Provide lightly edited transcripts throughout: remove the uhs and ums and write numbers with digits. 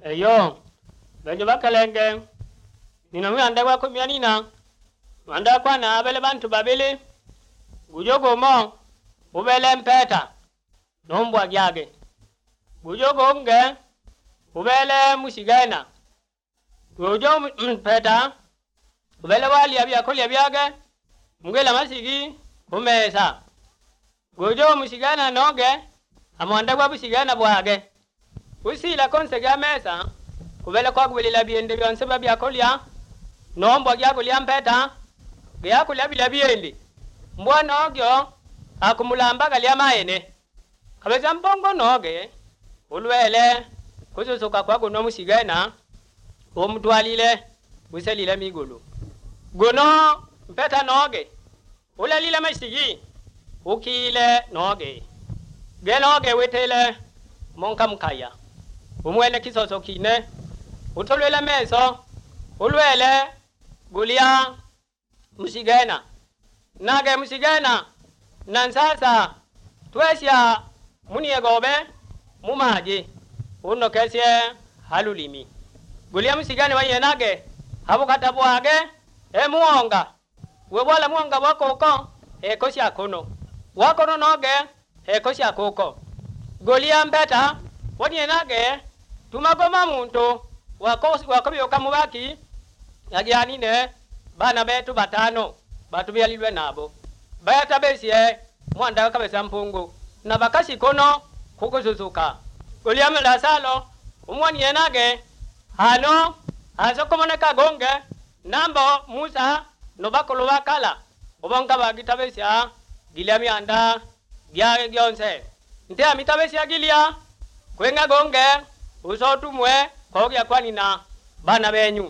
Eyo benjo bakalenge nina mwanda kwa nina mwanda kwa na abele bantu babili gujogo mo ubele mpeta nombwa gyage gujogo nge ubele musigana gujo mpeta ubele wali abya kolya byage mgela masigi umesa gujo musigana noge amwanda kwa busigana bwage usila konse gya mesa kubele kwa gwilila byende byonse babya kolya nombwa gya kolya mpeta gya kolya bila byende mbwana ogyo akumulamba galya maene kabeza mbongo noge ulwele kuzuzuka kwa guno musigana omutwalile uselile migulu guno mpeta noge ulalile masigi ukile noge genoge wetele monka mkaya umwene kisoso kine utolwele meso ulwele gulia musigana nage musigana nansasa twesya muniyegobe mumaji uno kesye halulimi gulia musigana wayenage habukata bwage muonga webwala muonga wakoko ekosya kono wakono noge ekosya koko gulia mpeta waniyenage tumagoma muntu wakobyoka mubaki yajanine bana betu batano batubyalilwe nabo bayatabesye mwanda kabesa mpungu na bakasi kono kukuzuzuka gulia mlasalo umwaniyenage hano azokomoneka gonge nambo Musa nobakolo bakala obonga bagitabesya gilia myanda gya gyonse nte amitabesya gilia kwenga gonge usotumwe kogya kwanina bana benyu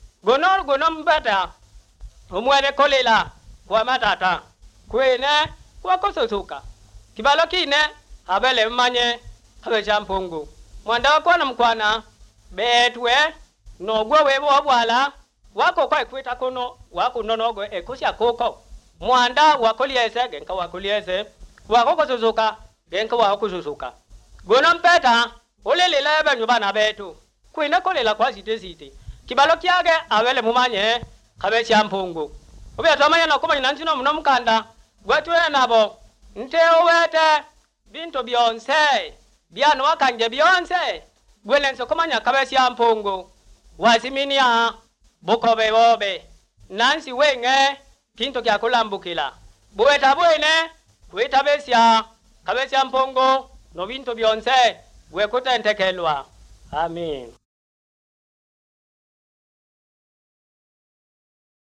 gono mbata umwere kolela kwa matata kwene wakososuka kibalo kine abele mmanye kabesya mpungu mwanda wakwana mkwana betwe nogwe webo bwala wako kwa kwita kono wako nonogo ekosya koko mwanda wakoliese genka wakoliese wakoko suzuka genka wakosuzuka gono mpeta ulelela banyu bana betu kwina kolela kwa site kibalo kyage abele mumanye kabesya mpungu obetamanya nakomanya nansino muno mukanda gwatwe nabo nteo wete binto byonse byano wakanje byonse gwelenso komanya kabesya mpungu wasiminia bukobe bobe nansi wenge kinto kya kulambukila buweta bwene kwitabesya kabesya mpungu no binto byonse gwekutentekelwa amen.